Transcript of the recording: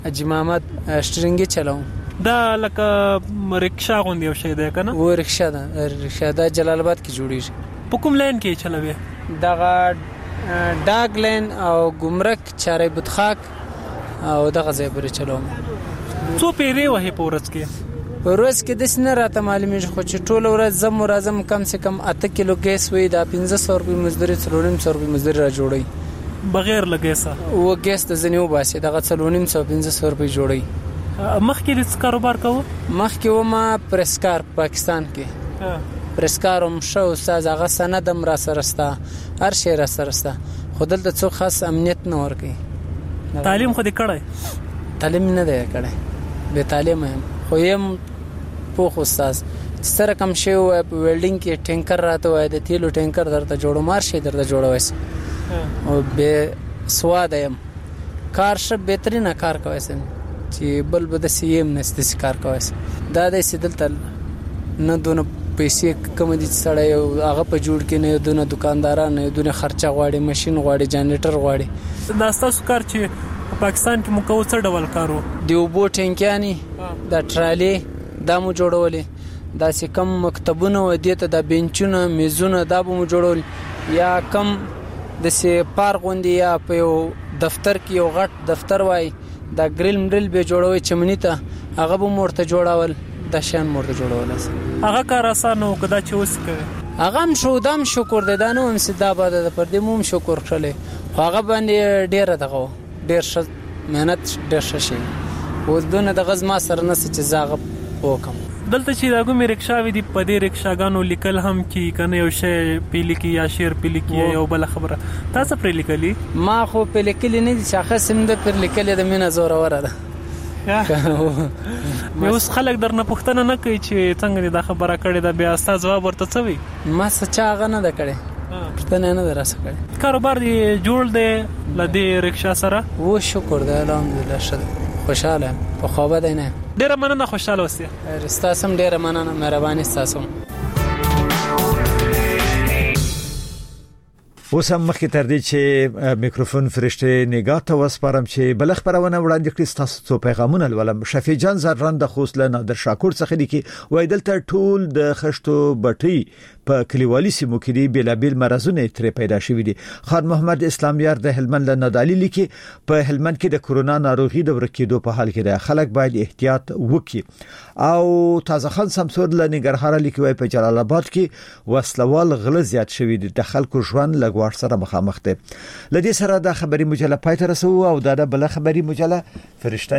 حاجی محمد شټرنګي چلاوم. دا لکه رکشا غوندې یو شی دی کنه؟ و رکشا دا جلال آباد کې جوړیږي. په کوم لاین کې چلوي؟ دغه ډاګ لین او ګمرک چارې بتخاک او دغه ځای پورې چلوم. څو پیری وه په ورځ کې؟ په ورځ کې د سینه راته معلومیږي خو چې ټول ورځ زم راځم کم سے کم 8 کیلو ګیس وي دا 1500 روپۍ مزدوري 300 روپۍ مزدوري را جوړي بغیر لګیسه. و ګیس د زنیو باسي دغه 300 روپۍ جوړي. مخکې د کاروبار کوو؟ مخکې و ما پرسکار پاکستان کې پرسکارم شو استاد هغه سندم را سرستا هر شی را سرستا خو دلته څو خاص امنیت نه ورکي. تعلیم خو دې کړی؟ تعلیم نه دی کړی به تعلیم خو يم پوخ استاد سره کم شی و ویلډینګ کې ټینکر راته وای د تیلو ټینکر درته جوړو مار شي درته جوړوي او به سواد يم کار ش بهترینه کار کوي چې بل بده سیم نست کار کوي دا د سیدل نه دونه پیسې کم دي سړی هغه په جوړ کې نه دونه دکانداران نه دونه خرچه غواړي ماشين غواړي جنریټر غواړي. دا تاسو کار چې پاکستان کې مو کوو څه ډول کارو؟ دی وبو ټینکیانی دا ټرالي دا مو جوړولې دا چې کم مکتبونه و دي ته د بنچونه میزونه دا به مو جوړول یا کم د سي پارک غوندي یا په یو دفتر کې یو غټ دفتر وای دا ګریل مډل به جوړوي چمنی ته هغه به مورته جوړاول د شان مورته جوړول. هغه کار آسان او کدا چې اوس کوي هغه هم شو دم شکر دې دانو هم سدا باد د پر دې موم شکر کړل هغه باندې ډیر دغه ډیر ش مهنت ډیر شي او دونه د غز ما سره نس چې زاغ وکم. دلته چې دا کوم رکشاوي دی په دې رکشاګانو لیکل هم کی کنه یو شی پیلی کی یا شعر پیلی کی یو بل خبره تاسو پر لیکلی؟ ما خو په لیکلی نه دي شاخص هم د پر لیکل د مینه زور اوره ده. مې اوس خلک درنه پوښتنه نه کوي چې څنګه دا خبره کړې ده بیا استاد جواب ورته څه وي؟ ما څه چا غ نه ده کړې پوښتنه نه دراسه کړې. کاروبار دی جوړ دی لدې رکشا سره؟ و شکر ده الحمدلله شه خوشاله په خوابه دی نه. ډیره مننه خوشاله اوسئ. ستاسو ډیره مننه مهرباني ستاسو. اوس هم مخکې تر دې چې میکروفون فرشته نگاه ته وسپارم چې بل خبرونه وړاندې کړی تاسو څو پیغامونه ولولم. شفیع جان زرند د خوسله نادر شاکور څخه لیکي وای دلته ټول د خشتو بټي په کلیوالي سیمو کې دی بلابل مرزونه تر پیدا شوې دي. خان محمد اسلامیار د هلمند له نادالی لیکي په هلمند کې د کورونا ناروغي د ورکیدو په حال کې ده خلک باید احتیاط وکړي. او تازه خان سمسور له ننګرهار لیکي وای په جلال آباد کې وسلوال غله زیات شوې دي د خلکو ژوند لګوار سره مخامخ دي. لدې سره د خبري مجله پای ته رسو او دا بل خبري مجله فرشته